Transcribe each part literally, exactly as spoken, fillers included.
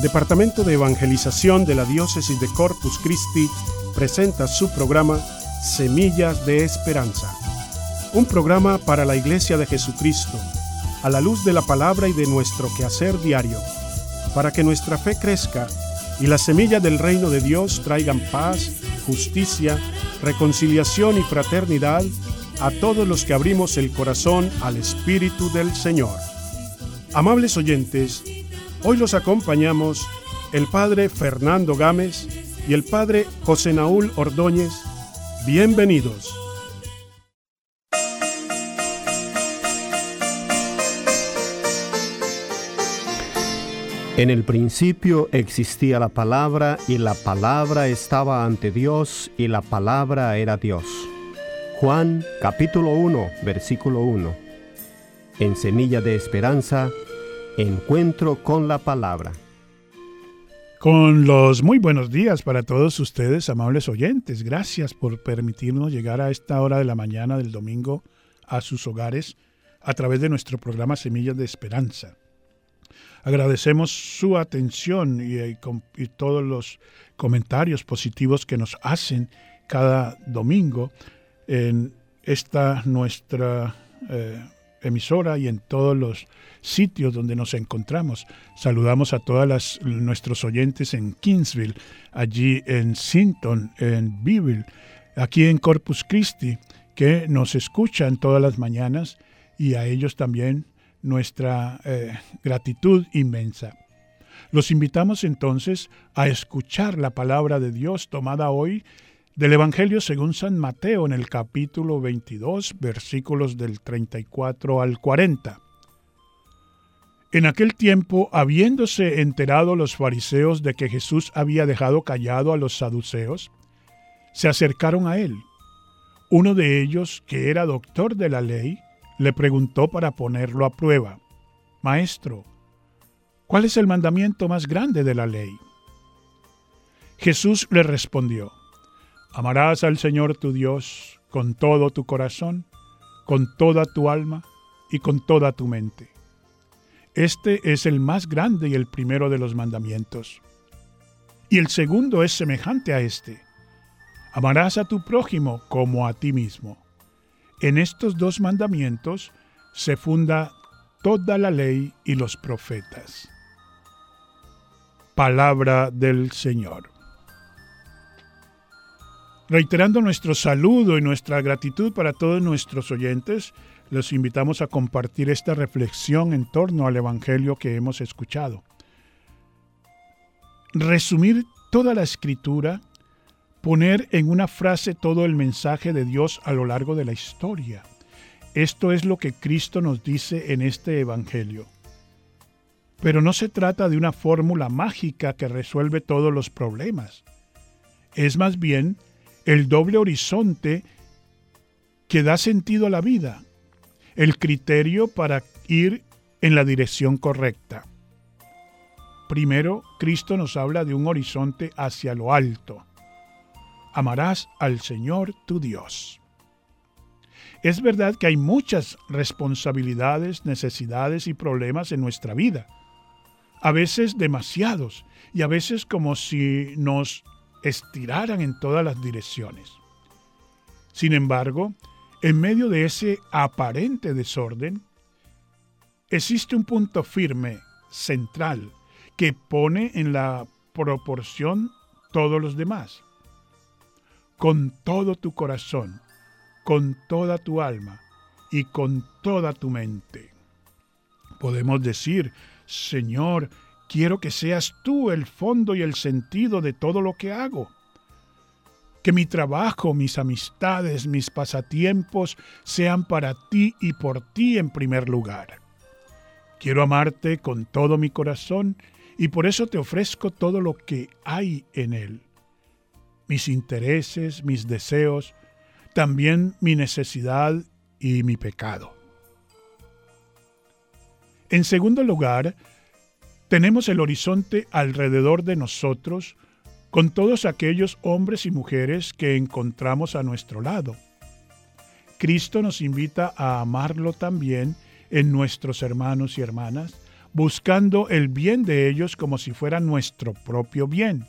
El Departamento de Evangelización de la Diócesis de Corpus Christi presenta su programa Semillas de Esperanza, un programa para la Iglesia de Jesucristo, a la luz de la palabra y de nuestro quehacer diario, para que nuestra fe crezca y las semillas del reino de Dios traigan paz, justicia, reconciliación y fraternidad a todos los que abrimos el corazón al Espíritu del Señor. Amables oyentes, hoy los acompañamos el Padre Fernando Gámez y el Padre José Naúl Ordóñez. Bienvenidos. En el principio existía la palabra, y la palabra estaba ante Dios, y la palabra era Dios. Juan capítulo uno, versículo uno. En Semilla de Esperanza, encuentro con la palabra. Con los muy buenos días para todos ustedes, amables oyentes. Gracias por permitirnos llegar a esta hora de la mañana del domingo a sus hogares a través de nuestro programa Semillas de Esperanza. Agradecemos su atención y, y, y todos los comentarios positivos que nos hacen cada domingo en esta nuestra eh, emisora y en todos los sitios donde nos encontramos. Saludamos a todos nuestros oyentes en Kingsville, allí en Sinton, en Beeville, aquí en Corpus Christi, que nos escuchan todas las mañanas, y a ellos también nuestra eh, gratitud inmensa. Los invitamos entonces a escuchar la palabra de Dios tomada hoy del Evangelio según San Mateo en el capítulo veintidós, versículos del treinta y cuatro al cuarenta. En aquel tiempo, habiéndose enterado los fariseos de que Jesús había dejado callado a los saduceos, se acercaron a él. Uno de ellos, que era doctor de la ley, le preguntó para ponerlo a prueba: Maestro, ¿cuál es el mandamiento más grande de la ley? Jesús le respondió: Amarás al Señor tu Dios con todo tu corazón, con toda tu alma y con toda tu mente. Este es el más grande y el primero de los mandamientos. Y el segundo es semejante a este: amarás a tu prójimo como a ti mismo. En estos dos mandamientos se funda toda la ley y los profetas. Palabra del Señor. Reiterando nuestro saludo y nuestra gratitud para todos nuestros oyentes, los invitamos a compartir esta reflexión en torno al Evangelio que hemos escuchado. Resumir toda la Escritura, poner en una frase todo el mensaje de Dios a lo largo de la historia. Esto es lo que Cristo nos dice en este Evangelio. Pero no se trata de una fórmula mágica que resuelve todos los problemas. Es más bien el doble horizonte que da sentido a la vida, el criterio para ir en la dirección correcta. Primero, Cristo nos habla de un horizonte hacia lo alto. Amarás al Señor tu Dios. Es verdad que hay muchas responsabilidades, necesidades y problemas en nuestra vida. A veces demasiados, y a veces como si nos estiraran en todas las direcciones. Sin embargo, en medio de ese aparente desorden, existe un punto firme, central, que pone en la proporción todos los demás. Con todo tu corazón, con toda tu alma y con toda tu mente. Podemos decir: Señor, quiero que seas tú el fondo y el sentido de todo lo que hago. Que mi trabajo, mis amistades, mis pasatiempos sean para ti y por ti en primer lugar. Quiero amarte con todo mi corazón y por eso te ofrezco todo lo que hay en él. Mis intereses, mis deseos, también mi necesidad y mi pecado. En segundo lugar, tenemos el horizonte alrededor de nosotros con todos aquellos hombres y mujeres que encontramos a nuestro lado. Cristo nos invita a amarlo también en nuestros hermanos y hermanas, buscando el bien de ellos como si fuera nuestro propio bien.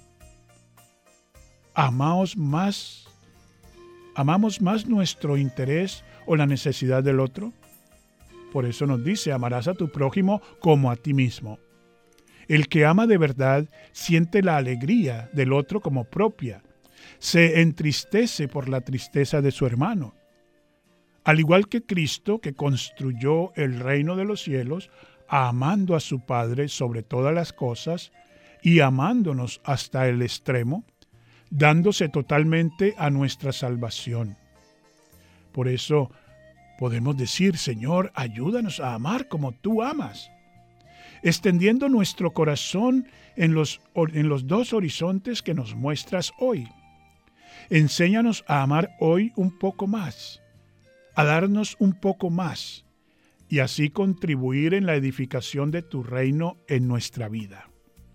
Amaos más, ¿Amamos más nuestro interés o la necesidad del otro? Por eso nos dice, amarás a tu prójimo como a ti mismo. El que ama de verdad siente la alegría del otro como propia. Se entristece por la tristeza de su hermano. Al igual que Cristo, que construyó el reino de los cielos, amando a su Padre sobre todas las cosas y amándonos hasta el extremo, dándose totalmente a nuestra salvación. Por eso podemos decir, Señor, ayúdanos a amar como tú amas, extendiendo nuestro corazón en los, en los dos horizontes que nos muestras hoy. Enséñanos a amar hoy un poco más, a darnos un poco más, y así contribuir en la edificación de tu reino en nuestra vida.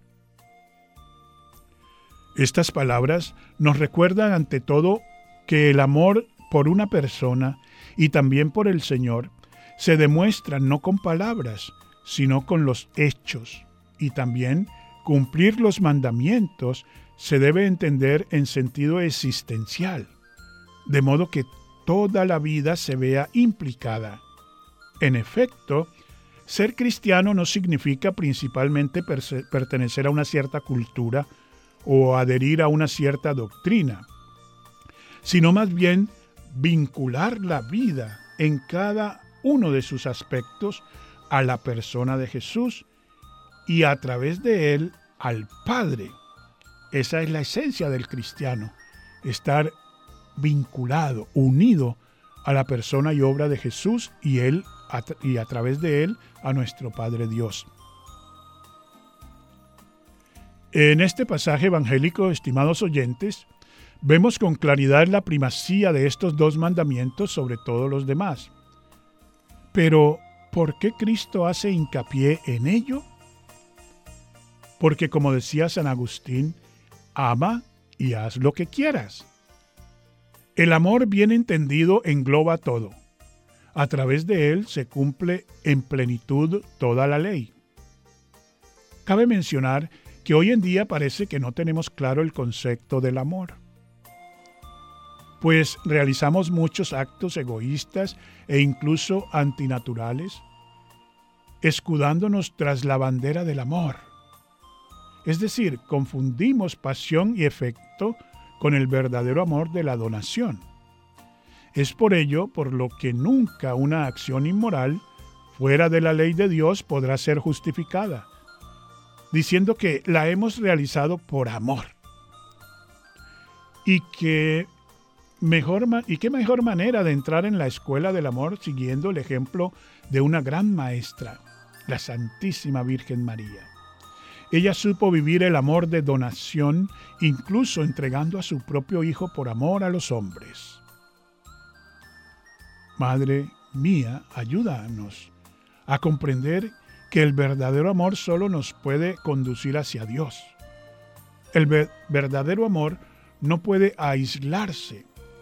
Estas palabras nos recuerdan ante todo que el amor por una persona y también por el Señor se demuestra no con palabras, sino con los hechos. Y también cumplir los mandamientos se debe entender en sentido existencial, de modo que toda la vida se vea implicada. En efecto, ser cristiano no significa principalmente pertenecer a una cierta cultura o adherir a una cierta doctrina, sino más bien vincular la vida en cada uno de sus aspectos a la persona de Jesús y a través de él al Padre. Esa es la esencia del cristiano, estar vinculado, unido a la persona y obra de Jesús y él a tra- y a través de él a nuestro Padre Dios. En este pasaje evangélico, estimados oyentes, vemos con claridad la primacía de estos dos mandamientos sobre todos los demás. Pero, ¿por qué Cristo hace hincapié en ello? Porque, como decía San Agustín, ama y haz lo que quieras. El amor bien entendido engloba todo. A través de él se cumple en plenitud toda la ley. Cabe mencionar que hoy en día parece que no tenemos claro el concepto del amor, pues realizamos muchos actos egoístas e incluso antinaturales, escudándonos tras la bandera del amor. Es decir, confundimos pasión y efecto con el verdadero amor de la donación. Es por ello por lo que nunca una acción inmoral fuera de la ley de Dios podrá ser justificada, diciendo que la hemos realizado por amor. Y que mejor y qué mejor manera de entrar en la escuela del amor siguiendo el ejemplo de una gran maestra, la Santísima Virgen María. Ella supo vivir el amor de donación, incluso entregando a su propio Hijo por amor a los hombres. Madre mía, ayúdanos a comprender que el verdadero amor solo nos puede conducir hacia Dios. El ver- verdadero amor no puede aislarse.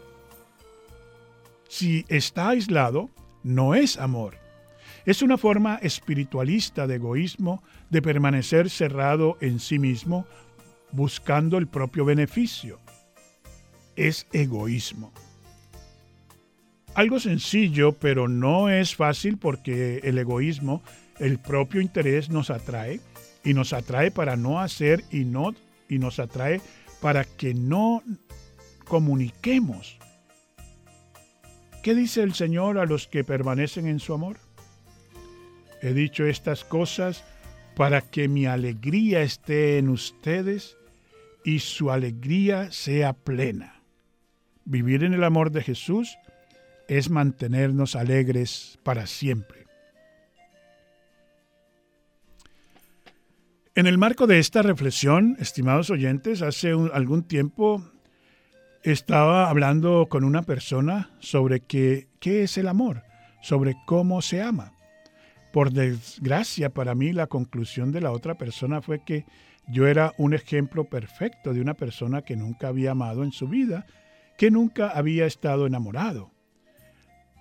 Si está aislado, no es amor. Es una forma espiritualista de egoísmo, de permanecer cerrado en sí mismo, buscando el propio beneficio. Es egoísmo. Algo sencillo, pero no es fácil porque el egoísmo, el propio interés nos atrae y nos atrae para no hacer y no y nos atrae para que no comuniquemos. ¿Qué dice el Señor a los que permanecen en su amor? He dicho estas cosas para que mi alegría esté en ustedes y su alegría sea plena. Vivir en el amor de Jesús es mantenernos alegres para siempre. En el marco de esta reflexión, estimados oyentes, hace un, algún tiempo estaba hablando con una persona sobre qué, qué es el amor, sobre cómo se ama. Por desgracia para mí, la conclusión de la otra persona fue que yo era un ejemplo perfecto de una persona que nunca había amado en su vida, que nunca había estado enamorado.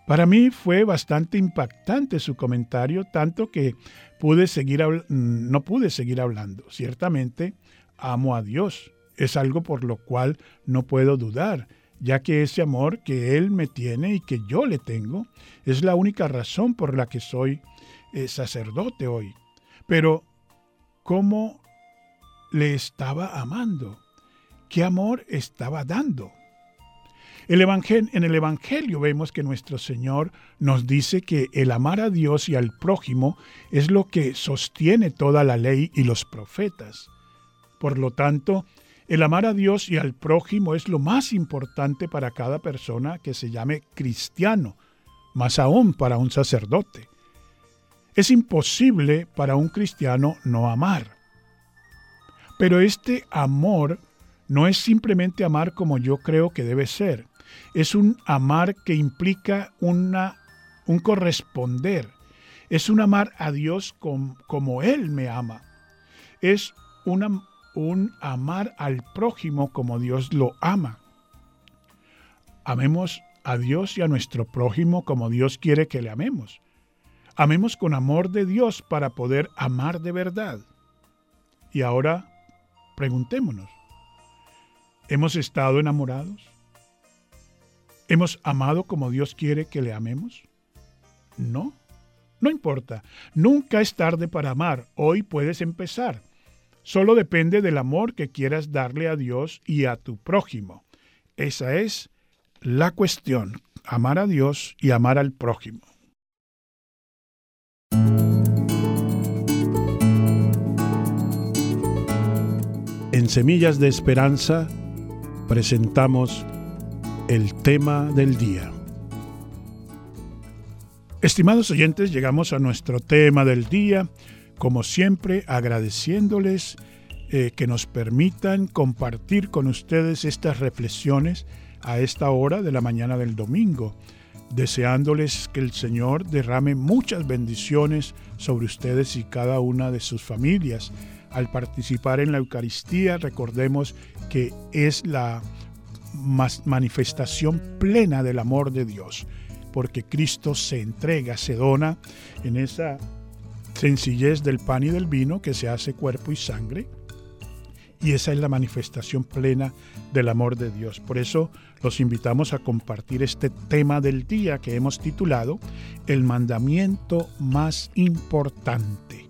Para mí fue bastante impactante su comentario, tanto que pude seguir habl- no pude seguir hablando. Ciertamente, amo a Dios. Es algo por lo cual no puedo dudar, ya que ese amor que Él me tiene y que yo le tengo es la única razón por la que soy eh, sacerdote hoy. Pero, ¿cómo le estaba amando? ¿Qué amor estaba dando? El evangel- en el Evangelio vemos que nuestro Señor nos dice que el amar a Dios y al prójimo es lo que sostiene toda la ley y los profetas. Por lo tanto, el amar a Dios y al prójimo es lo más importante para cada persona que se llame cristiano, más aún para un sacerdote. Es imposible para un cristiano no amar. Pero este amor no es simplemente amar como yo creo que debe ser. Es un amar que implica una, un corresponder. Es un amar a Dios com, como Él me ama. Es una, un amar al prójimo como Dios lo ama. Amemos a Dios y a nuestro prójimo como Dios quiere que le amemos. Amemos con amor de Dios para poder amar de verdad. Y ahora, preguntémonos, ¿hemos estado enamorados? ¿Hemos amado como Dios quiere que le amemos? No, no importa. Nunca es tarde para amar. Hoy puedes empezar. Solo depende del amor que quieras darle a Dios y a tu prójimo. Esa es la cuestión. Amar a Dios y amar al prójimo. En Semillas de Esperanza presentamos el tema del día. Estimados oyentes, llegamos a nuestro tema del día, como siempre agradeciéndoles eh, que nos permitan compartir con ustedes estas reflexiones a esta hora de la mañana del domingo, deseándoles que el Señor derrame muchas bendiciones sobre ustedes y cada una de sus familias. Al participar en la Eucaristía, recordemos que es la manifestación plena del amor de Dios, porque Cristo se entrega, se dona en esa sencillez del pan y del vino que se hace cuerpo y sangre, y esa es la manifestación plena del amor de Dios. Por eso los invitamos a compartir este tema del día que hemos titulado El mandamiento más importante.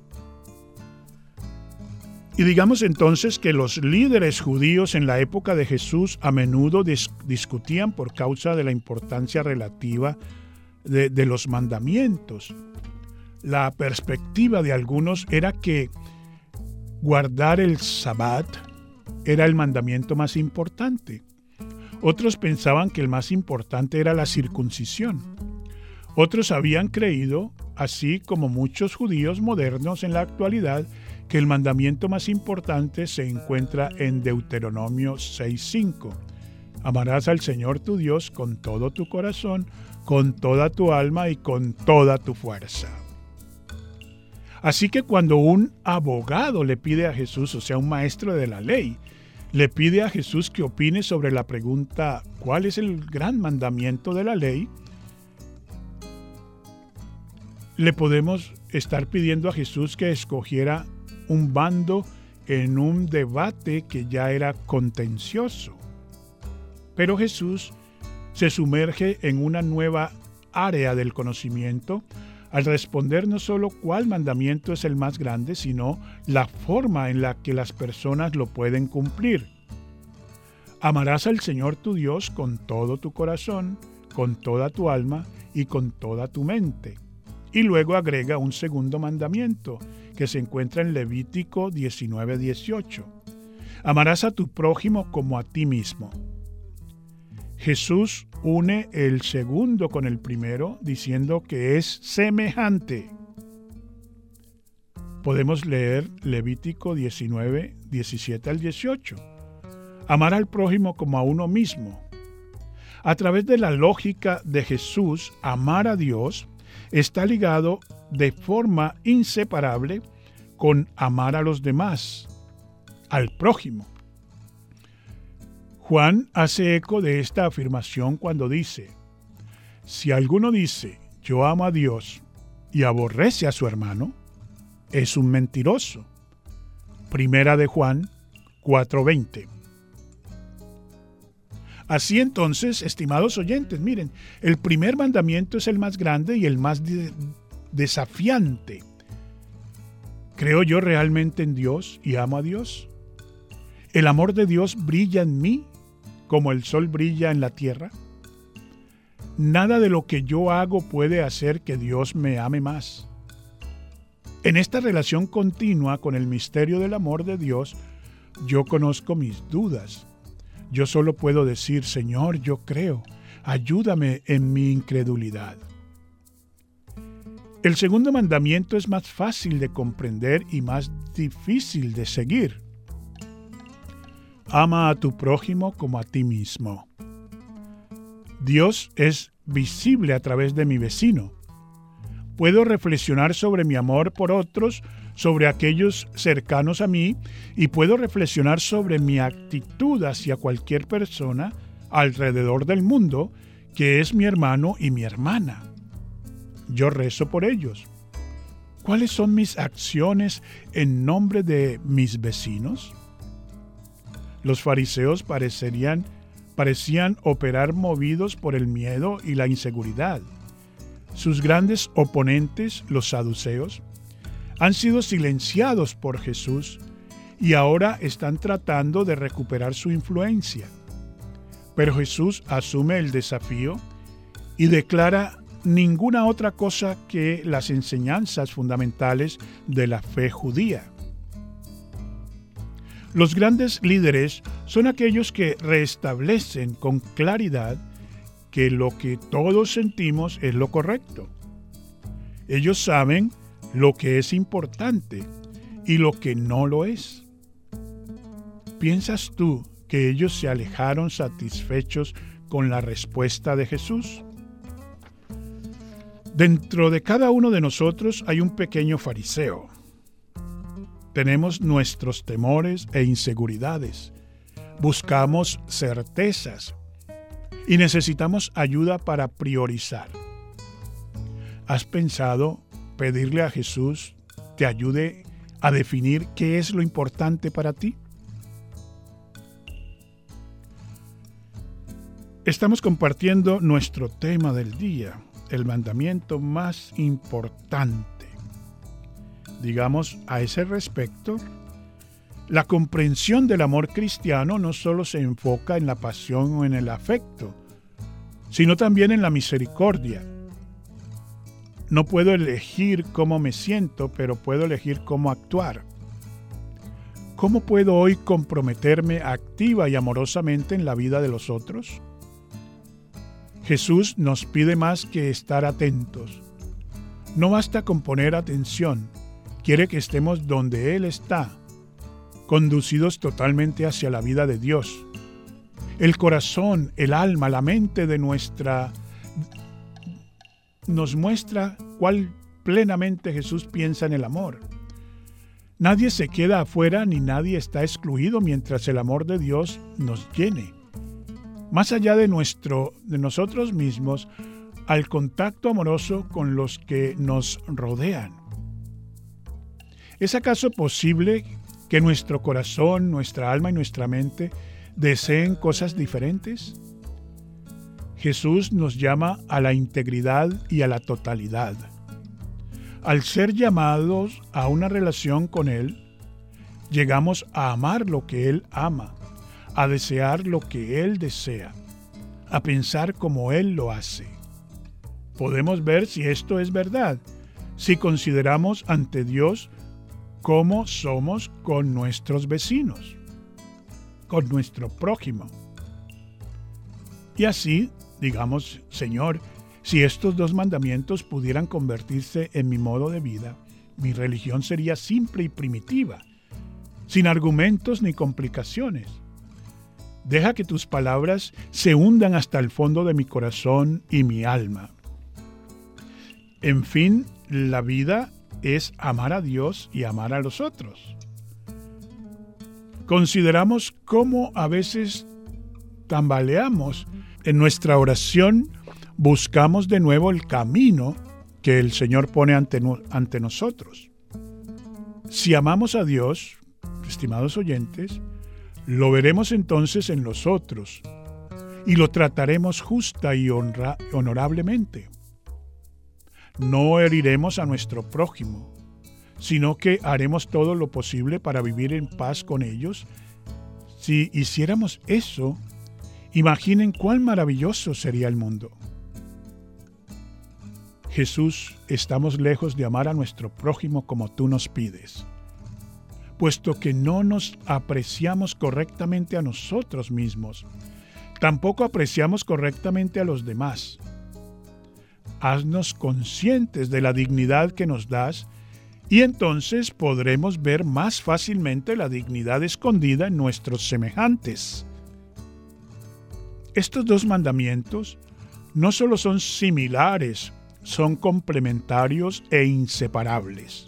Y digamos entonces que los líderes judíos en la época de Jesús a menudo dis- discutían por causa de la importancia relativa de, de los mandamientos. La perspectiva de algunos era que guardar el Sabbat era el mandamiento más importante. Otros pensaban que el más importante era la circuncisión. Otros habían creído, así como muchos judíos modernos en la actualidad, que el mandamiento más importante se encuentra en Deuteronomio seis cinco. Amarás al Señor tu Dios con todo tu corazón, con toda tu alma y con toda tu fuerza. Así que cuando un abogado le pide a Jesús, o sea, un maestro de la ley, le pide a Jesús que opine sobre la pregunta ¿cuál es el gran mandamiento de la ley?, le podemos estar pidiendo a Jesús que escogiera un bando en un debate que ya era contencioso. Pero Jesús se sumerge en una nueva área del conocimiento al responder no solo cuál mandamiento es el más grande, sino la forma en la que las personas lo pueden cumplir. Amarás al Señor tu Dios con todo tu corazón, con toda tu alma y con toda tu mente. Y luego agrega un segundo mandamiento que se encuentra en Levítico diecinueve dieciocho. Amarás a tu prójimo como a ti mismo. Jesús une el segundo con el primero diciendo que es semejante. Podemos leer Levítico diecinueve diecisiete al dieciocho. Amar al prójimo como a uno mismo. A través de la lógica de Jesús, amar a Dios está ligado de forma inseparable con amar a los demás, al prójimo. Juan hace eco de esta afirmación cuando dice: Si alguno dice, yo amo a Dios y aborrece a su hermano, es un mentiroso. Primera de Juan cuatro veinte. Así entonces, estimados oyentes, miren, el primer mandamiento es el más grande y el más de- desafiante. ¿Creo yo realmente en Dios y amo a Dios? ¿El amor de Dios brilla en mí como el sol brilla en la tierra? Nada de lo que yo hago puede hacer que Dios me ame más. En esta relación continua con el misterio del amor de Dios, yo conozco mis dudas. Yo solo puedo decir, Señor, yo creo, ayúdame en mi incredulidad. El segundo mandamiento es más fácil de comprender y más difícil de seguir. Ama a tu prójimo como a ti mismo. Dios es visible a través de mi vecino. Puedo reflexionar sobre mi amor por otros, sobre aquellos cercanos a mí, y puedo reflexionar sobre mi actitud hacia cualquier persona alrededor del mundo que es mi hermano y mi hermana. Yo rezo por ellos. ¿Cuáles son mis acciones en nombre de mis vecinos? Los fariseos parecerían, parecían operar movidos por el miedo y la inseguridad. Sus grandes oponentes, los saduceos, han sido silenciados por Jesús y ahora están tratando de recuperar su influencia. Pero Jesús asume el desafío y declara ninguna otra cosa que las enseñanzas fundamentales de la fe judía. Los grandes líderes son aquellos que restablecen con claridad que lo que todos sentimos es lo correcto. Ellos saben lo que es importante y lo que no lo es. ¿Piensas tú que ellos se alejaron satisfechos con la respuesta de Jesús? Dentro de cada uno de nosotros hay un pequeño fariseo. Tenemos nuestros temores e inseguridades. Buscamos certezas y necesitamos ayuda para priorizar. ¿Has pensado pedirle a Jesús te ayude a definir qué es lo importante para ti? Estamos compartiendo nuestro tema del día, el mandamiento más importante. Digamos, a ese respecto, la comprensión del amor cristiano no solo se enfoca en la pasión o en el afecto, sino también en la misericordia. No puedo elegir cómo me siento, pero puedo elegir cómo actuar. ¿Cómo puedo hoy comprometerme activa y amorosamente en la vida de los otros? Jesús nos pide más que estar atentos. No basta con poner atención, quiere que estemos donde Él está, conducidos totalmente hacia la vida de Dios. El corazón, el alma, la mente de nuestra nos muestra cuál plenamente Jesús piensa en el amor. Nadie se queda afuera ni nadie está excluido mientras el amor de Dios nos llene. Más allá de nuestro, de nosotros mismos, al contacto amoroso con los que nos rodean. ¿Es acaso posible que nuestro corazón, nuestra alma y nuestra mente deseen cosas diferentes? Jesús nos llama a la integridad y a la totalidad. Al ser llamados a una relación con Él, llegamos a amar lo que Él ama, a desear lo que Él desea, a pensar como Él lo hace. Podemos ver si esto es verdad, si consideramos ante Dios cómo somos con nuestros vecinos, con nuestro prójimo. Y así, digamos, Señor, si estos dos mandamientos pudieran convertirse en mi modo de vida, mi religión sería simple y primitiva, sin argumentos ni complicaciones. Deja que tus palabras se hundan hasta el fondo de mi corazón y mi alma. En fin, la vida es amar a Dios y amar a los otros. Consideramos cómo a veces tambaleamos en nuestra oración buscamos de nuevo el camino que el Señor pone ante, no, ante nosotros. Si amamos a Dios, estimados oyentes, lo veremos entonces en los otros y lo trataremos justa y honra, honorablemente. No heriremos a nuestro prójimo, sino que haremos todo lo posible para vivir en paz con ellos. Si hiciéramos eso, imaginen cuán maravilloso sería el mundo. Jesús, estamos lejos de amar a nuestro prójimo como tú nos pides, puesto que no nos apreciamos correctamente a nosotros mismos, tampoco apreciamos correctamente a los demás. Haznos conscientes de la dignidad que nos das y entonces podremos ver más fácilmente la dignidad escondida en nuestros semejantes. Estos dos mandamientos no solo son similares, son complementarios e inseparables.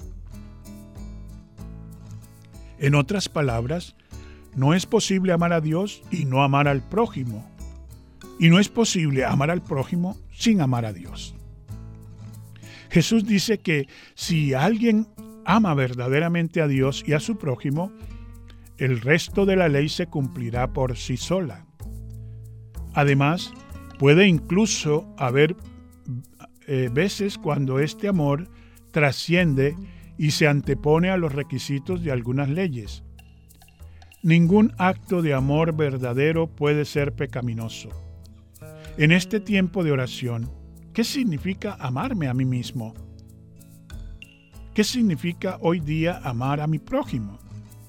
En otras palabras, no es posible amar a Dios y no amar al prójimo. Y no es posible amar al prójimo sin amar a Dios. Jesús dice que si alguien ama verdaderamente a Dios y a su prójimo, el resto de la ley se cumplirá por sí sola. Además, puede incluso haber eh, veces cuando este amor trasciende y se antepone a los requisitos de algunas leyes. Ningún acto de amor verdadero puede ser pecaminoso. En este tiempo de oración, ¿qué significa amarme a mí mismo? ¿Qué significa hoy día amar a mi prójimo?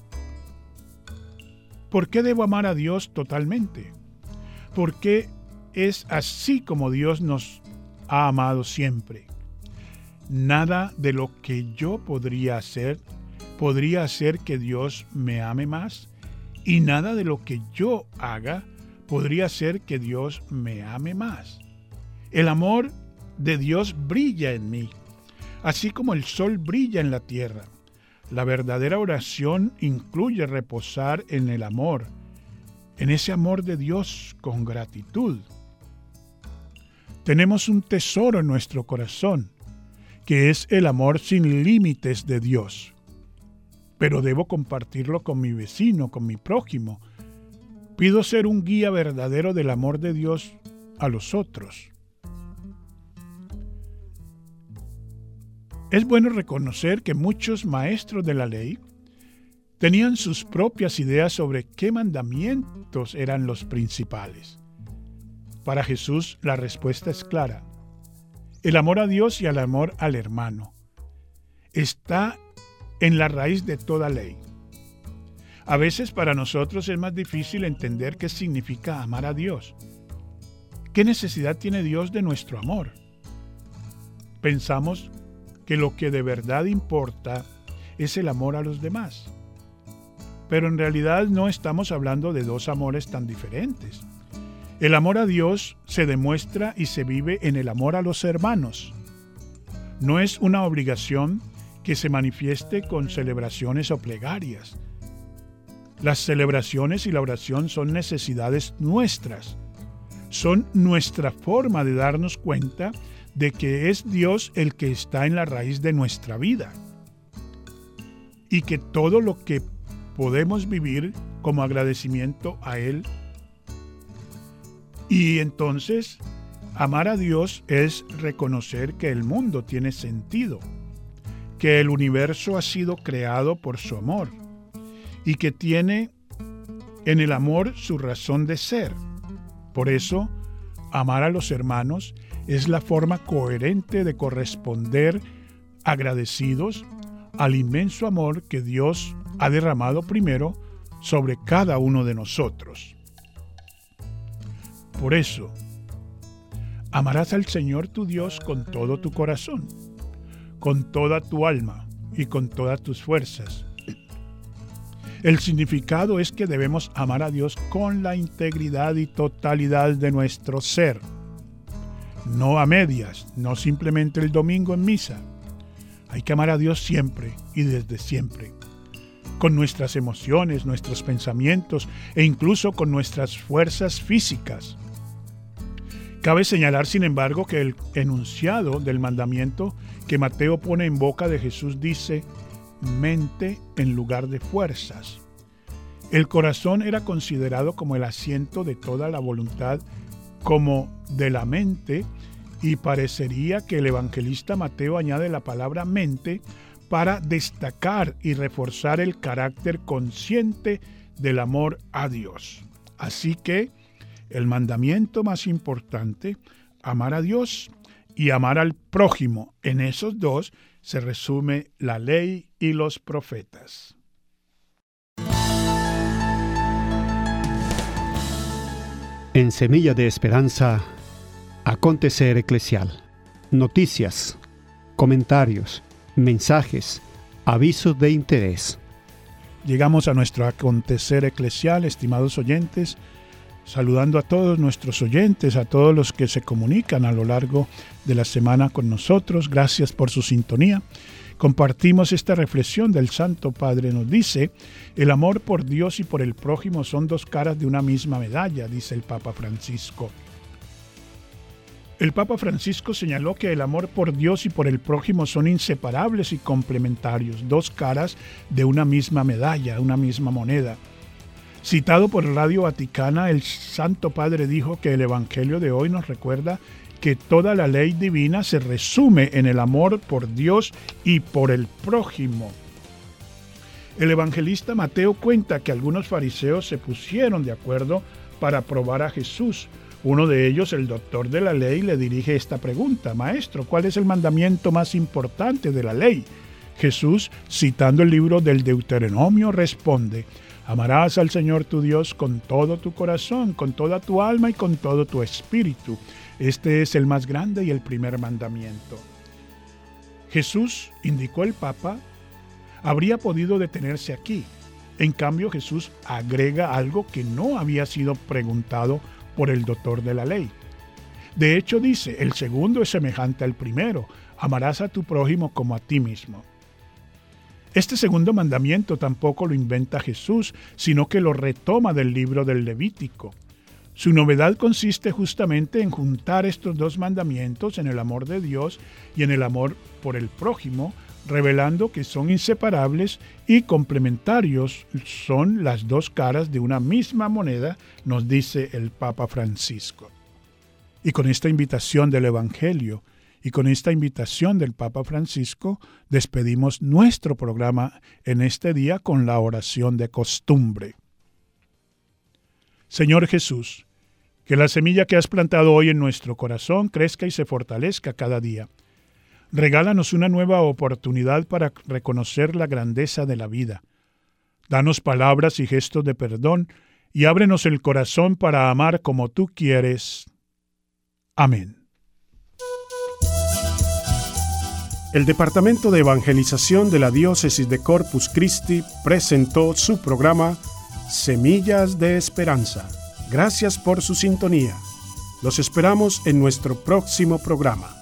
¿Por qué debo amar a Dios totalmente? Porque es así como Dios nos ha amado siempre. Nada de lo que yo podría hacer podría hacer que Dios me ame más, y nada de lo que yo haga podría hacer que Dios me ame más. El amor de Dios brilla en mí, así como el sol brilla en la tierra. La verdadera oración incluye reposar en el amor, en ese amor de Dios con gratitud. Tenemos un tesoro en nuestro corazón, que es el amor sin límites de Dios. Pero debo compartirlo con mi vecino, con mi prójimo. Pido ser un guía verdadero del amor de Dios a los otros. Es bueno reconocer que muchos maestros de la ley tenían sus propias ideas sobre qué mandamientos eran los principales. Para Jesús, la respuesta es clara. El amor a Dios y el amor al hermano está en la raíz de toda ley. A veces para nosotros es más difícil entender qué significa amar a Dios. ¿Qué necesidad tiene Dios de nuestro amor? Pensamos que lo que de verdad importa es el amor a los demás. Pero en realidad no estamos hablando de dos amores tan diferentes. El amor a Dios se demuestra y se vive en el amor a los hermanos. No es una obligación que se manifieste con celebraciones o plegarias. Las celebraciones y la oración son necesidades nuestras. Son nuestra forma de darnos cuenta de que es Dios el que está en la raíz de nuestra vida. Y que todo lo que podemos vivir como agradecimiento a Él. Y entonces, amar a Dios es reconocer que el mundo tiene sentido, que el universo ha sido creado por su amor y que tiene en el amor su razón de ser. Por eso, amar a los hermanos es la forma coherente de corresponder agradecidos al inmenso amor que Dios ha derramado primero sobre cada uno de nosotros. Por eso, amarás al Señor tu Dios con todo tu corazón, con toda tu alma y con todas tus fuerzas. El significado es que debemos amar a Dios con la integridad y totalidad de nuestro ser. No a medias, no simplemente el domingo en misa. Hay que amar a Dios siempre y desde siempre, con nuestras emociones, nuestros pensamientos e incluso con nuestras fuerzas físicas. Cabe señalar, sin embargo, que el enunciado del mandamiento que Mateo pone en boca de Jesús dice mente en lugar de fuerzas. El corazón era considerado como el asiento de toda la voluntad, como de la mente, y parecería que el evangelista Mateo añade la palabra mente para destacar y reforzar el carácter consciente del amor a Dios. Así que el mandamiento más importante, amar a Dios y amar al prójimo, en esos dos se resume la ley y los profetas. En Semilla de Esperanza, acontecer eclesial, noticias, comentarios, mensajes, avisos de interés. Llegamos a nuestro acontecer eclesial, estimados oyentes, saludando a todos nuestros oyentes, a todos los que se comunican a lo largo de la semana con nosotros. Gracias por su sintonía. Compartimos esta reflexión del Santo Padre. Nos dice, el amor por Dios y por el prójimo son dos caras de una misma medalla, dice el Papa Francisco. El Papa Francisco señaló que el amor por Dios y por el prójimo son inseparables y complementarios, dos caras de una misma medalla, una misma moneda. Citado por Radio Vaticana, el Santo Padre dijo que el Evangelio de hoy nos recuerda que toda la ley divina se resume en el amor por Dios y por el prójimo. El evangelista Mateo cuenta que algunos fariseos se pusieron de acuerdo para probar a Jesús. Uno de ellos, el doctor de la ley, le dirige esta pregunta: Maestro, ¿cuál es el mandamiento más importante de la ley? Jesús, citando el libro del Deuteronomio, responde: Amarás al Señor tu Dios con todo tu corazón, con toda tu alma y con todo tu espíritu. Este es el más grande y el primer mandamiento. Jesús, indicó el Papa, habría podido detenerse aquí. En cambio, Jesús agrega algo que no había sido preguntado por el doctor de la ley. De hecho, dice, el segundo es semejante al primero: amarás a tu prójimo como a ti mismo. Este segundo mandamiento tampoco lo inventa Jesús, sino que lo retoma del libro del Levítico. Su novedad consiste justamente en juntar estos dos mandamientos en el amor de Dios y en el amor por el prójimo, revelando que son inseparables y complementarios, son las dos caras de una misma moneda, nos dice el Papa Francisco. Y con esta invitación del Evangelio, y con esta invitación del Papa Francisco, despedimos nuestro programa en este día con la oración de costumbre. Señor Jesús, que la semilla que has plantado hoy en nuestro corazón crezca y se fortalezca cada día. Regálanos una nueva oportunidad para reconocer la grandeza de la vida. Danos palabras y gestos de perdón y ábrenos el corazón para amar como tú quieres. Amén. El Departamento de Evangelización de la Diócesis de Corpus Christi presentó su programa Semillas de Esperanza. Gracias por su sintonía. Los esperamos en nuestro próximo programa.